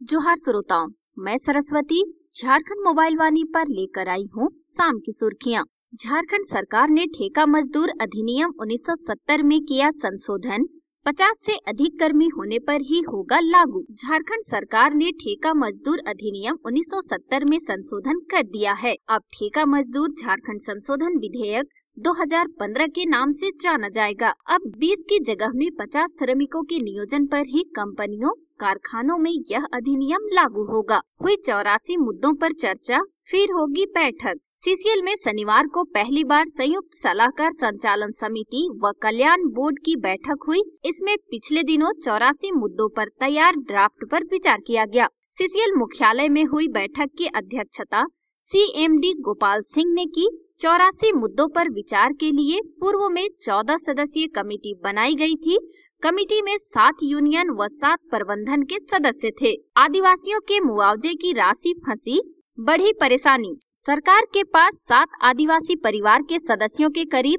जोहार श्रोताओं, मैं सरस्वती झारखंड मोबाइल वाणी पर लेकर आई हूँ शाम की सुर्खियाँ। झारखंड सरकार ने ठेका मजदूर अधिनियम 1970 में किया संशोधन, 50 से अधिक कर्मी होने पर ही होगा लागू। झारखंड सरकार ने ठेका मजदूर अधिनियम 1970 में संशोधन कर दिया है। अब ठेका मजदूर झारखंड संशोधन विधेयक 2015 के नाम से जाना जाएगा। अब 20 की जगह में 50 श्रमिकों के नियोजन पर ही कंपनियों कारखानों में यह अधिनियम लागू होगा। हुई 84 मुद्दों पर चर्चा, फिर होगी बैठक। सीसीएल में शनिवार को पहली बार संयुक्त सलाहकार संचालन समिति व कल्याण बोर्ड की बैठक हुई। इसमें पिछले दिनों 84 मुद्दों पर तैयार ड्राफ्ट पर विचार किया गया। सीसीएल मुख्यालय में हुई बैठक की अध्यक्षता सीएमडी गोपाल सिंह ने की। 84 मुद्दों पर विचार के लिए पूर्व में 14 सदस्यीय कमेटी बनाई गई थी। कमेटी में 7 यूनियन व 7 प्रबंधन के सदस्य थे। आदिवासियों के मुआवजे की राशि फंसी, बढ़ी परेशानी। सरकार के पास 7 आदिवासी परिवार के सदस्यों के करीब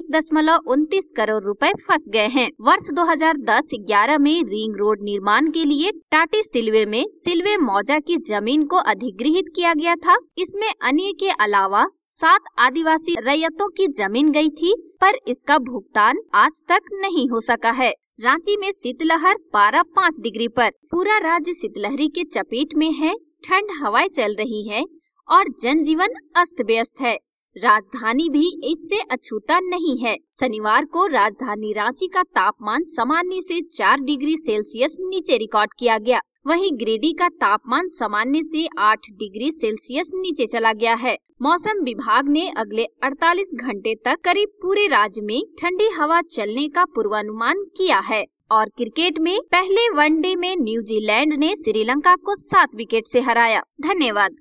1.29 करोड़ रुपए फंस गए हैं। वर्ष 2010-11 में रिंग रोड निर्माण के लिए टाटी सिलवे में सिलवे मौजा की जमीन को अधिग्रहित किया गया था। इसमें अन्य के अलावा 7 आदिवासी रैयतों की जमीन गई थी, पर इसका भुगतान आज तक नहीं हो सका है। रांची में शीतलहर पारा 5 डिग्री पर। पूरा राज्य शीतलहरी के चपेट में है। ठंड हवाएं चल रही है और जनजीवन अस्त व्यस्त है। राजधानी भी इससे अछूता नहीं है। शनिवार को राजधानी रांची का तापमान सामान्य से 4 डिग्री सेल्सियस नीचे रिकॉर्ड किया गया। वहीं गिरिडीह का तापमान सामान्य से 8 डिग्री सेल्सियस नीचे चला गया है। मौसम विभाग ने अगले 48 घंटे तक करीब पूरे राज्य में ठंडी हवा चलने का पूर्वानुमान किया है। और क्रिकेट में पहले वनडे में न्यूजीलैंड ने श्रीलंका को 7 विकेट से हराया। धन्यवाद।